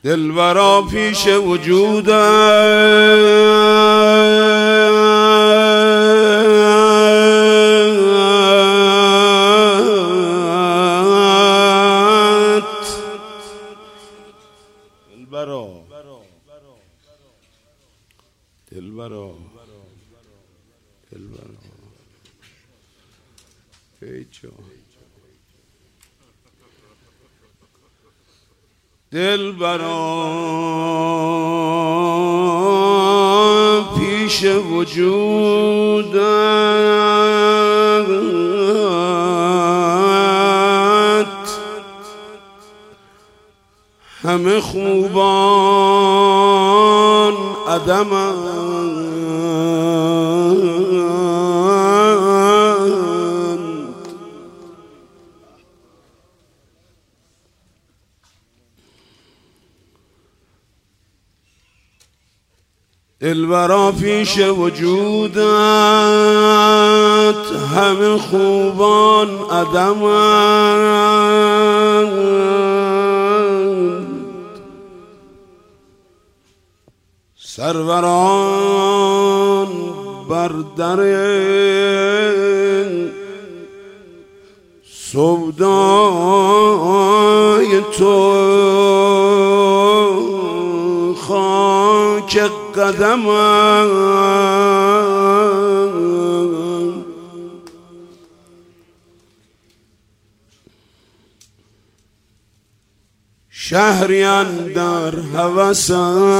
دلبرا پیش وجودت دلبرا ای جان دلبرا پیش وجودت همه خوبان عدمند دلبرا پیش وجودت همه خوبان عدمند سروران بر در سودای تو خاک قدمم شهری اندر هوست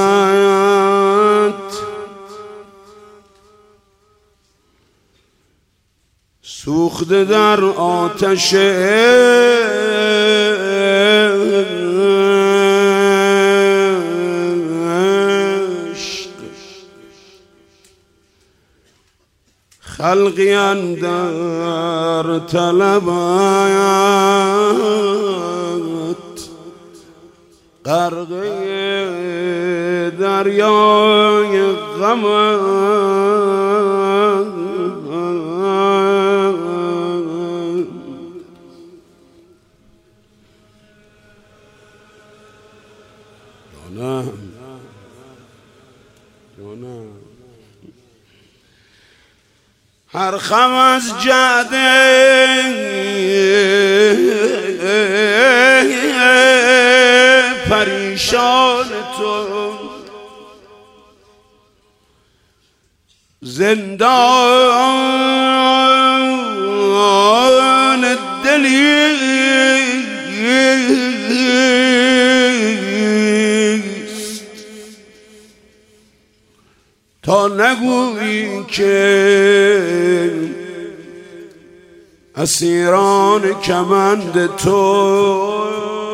سوخته در آتش خلقی اندر طلبت غرقه دریای غم جانم هر خم از جعده پریشان تو زندان دلیست تا نگویی که اسیران کمند تو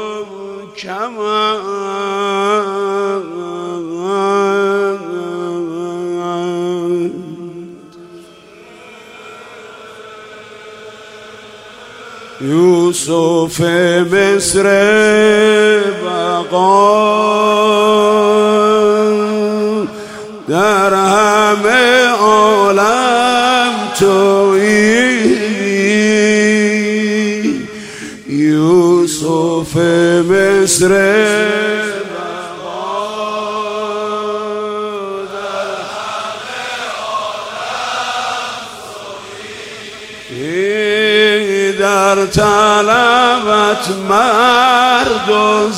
یوسف مصر بقا در همه عالم تویی یوسف مصر بقا در همه عالم تویی در طلبت مرد و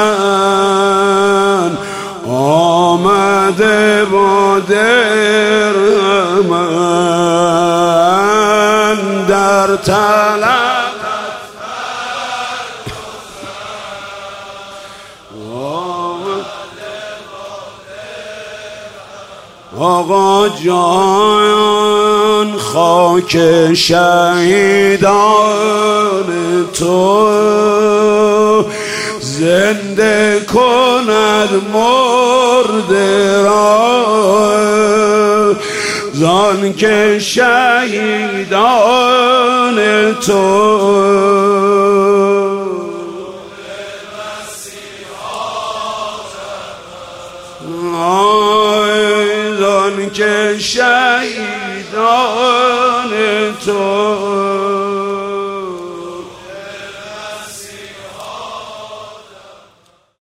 زن آمده با درمن در طلبت آقا جان خاک شهیدان تو زنده کند مرده را زان که شهیدان تو زان که شهیدان تو